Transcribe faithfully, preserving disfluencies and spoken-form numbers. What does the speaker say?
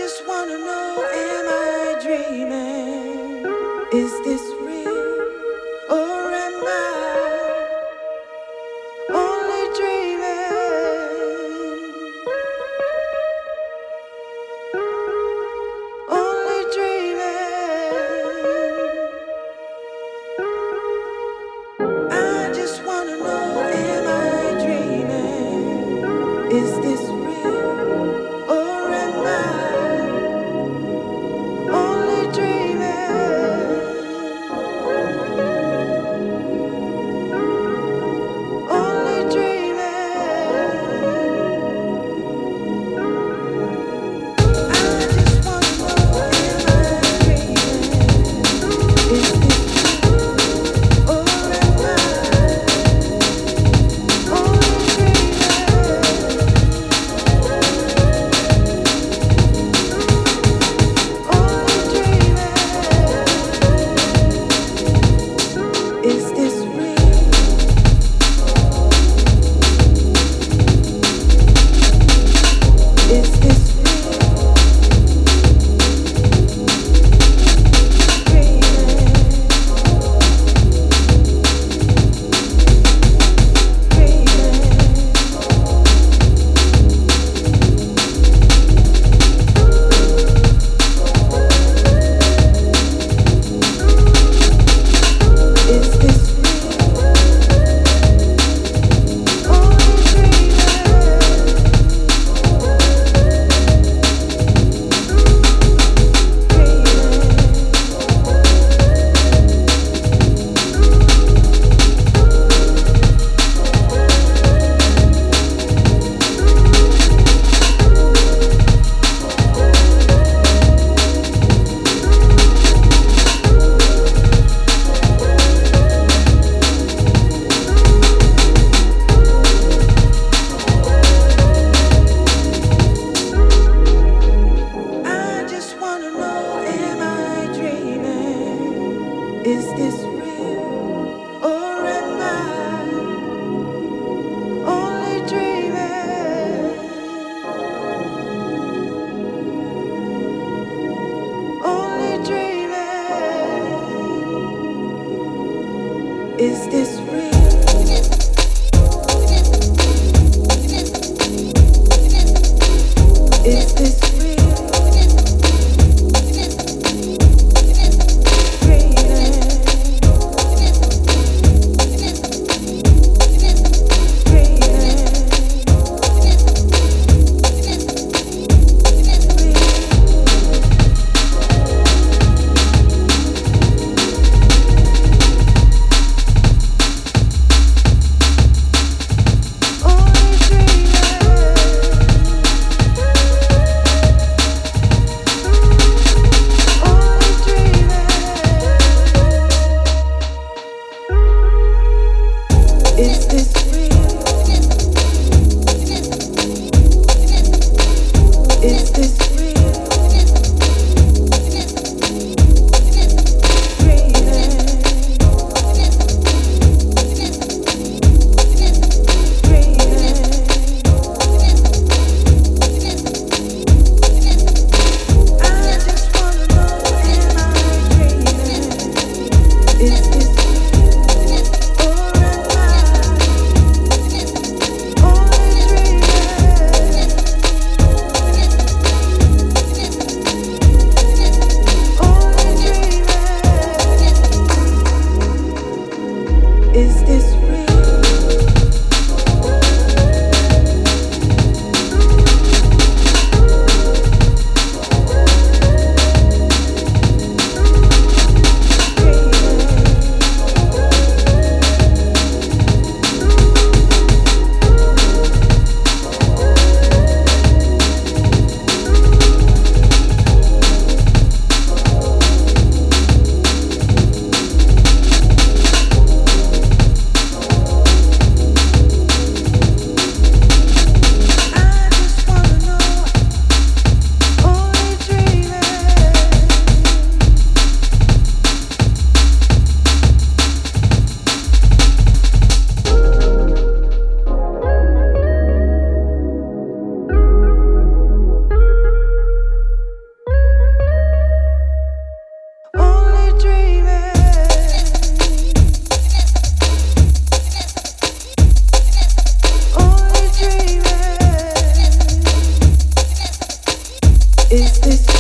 just wanna know, am I dreaming? Is this real or am I only dreaming? Only dreaming. I just wanna know, am I dreaming? Is this real or am I only dreaming? Only dreaming. I just wanna know, am I dreaming? Is this real or am I only dreaming? Only dreaming. Is this real? Is this real? Is this real? Only I just wanna know, am I dreaming? Is this real or am I only dreaming? Only dreaming. Is this real? Is this real? Is this real? Is this real? I just wanna know, am I dreaming? Is this or am I only dreaming? Is this